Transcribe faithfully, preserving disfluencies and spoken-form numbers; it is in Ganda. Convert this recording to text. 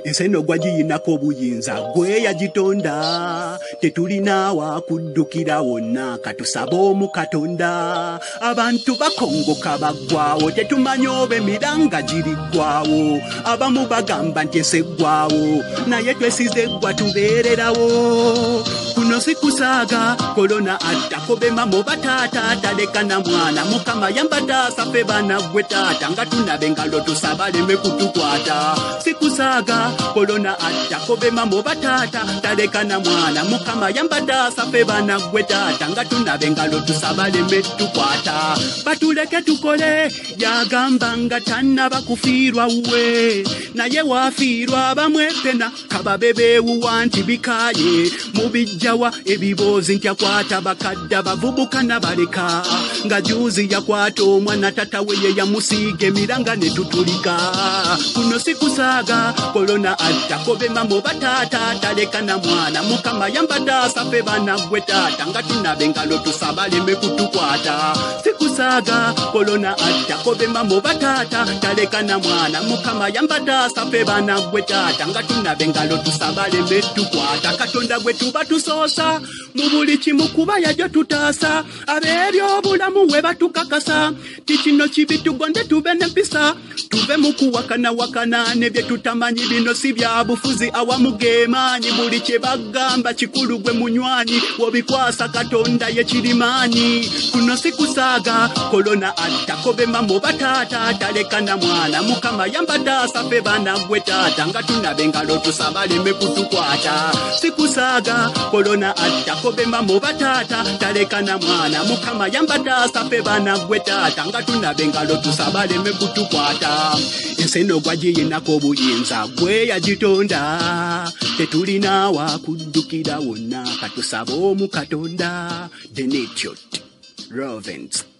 Enseno gwagiyinako obuyinza gwe yagitonda tetulina wa kuddukira wonna katusaba omu Katonda abantu bakongoka baggwawo tetumanya oba emiranga giriggwawo abamu bagamba nti enseggwawo naye twesize eggwa tubeererawo kuno sikusaaga korona attako bemamo bataata ataleka na mwana mukama yambataasa ffe baana gwe taata nga tunabe engalo tusabaleme kutukwata sikusaaga korona attako bemamo bataata taleka na mwana mukama yambataasa ffe baana gwe taata nga tunabe engalo tusabaleme tukwata batuleke tukole yagamba nga tannaba kufiirwa we naye waafiirwa abamwe pena kababe beewuwa nti bikaaye mubijjawa ebiboozi nti akwata bakadde bavubuka nabaleka nga juuzi yakwata omwana tata we ye yamusiiga emiranga ne tutulika kuno sikusaaga korona attako bemamo bataata taleka na mwana mukama yambataasa ffe baana gwe taata nga tunabe engalo tusabaleme kutukwata sikusaaga korona attako bemamo bataata taleka na mwana mukama yambataasa ffe baana gwe taata nga tunabe engalo tusabaleme tukwata Katonda gwe tuba tusoosa mu buli kimu kuba yajjo tutaasa ab'ebyobulamu we batukakasa ti kino kibi tugonde tube n'empisa tuve mu kuwakana wakana ne bye tutamanyi bino si bya bufuzi awamu geemaanyi buli kye bagamba kikulu gwe munywanyi wobikwasa Katonda ye kirimaanyi kuno sikusaaga korona attako bemamo bataata taleka na mwana mukama yambataasa ffe baana gwe taata nga tunabe engalo tusabaleme kutukwata sikusaaga korona attako bemamo bataata taleka na mwana mukama yambataasa ffe baana gwe taata nga tunabe engalo tusabaleme kutukwata enseno gwagiyinako obuyinza gwe yagitonda tetulina wa kuddukira wonna katusaba omu Katonda Denetiot Rovens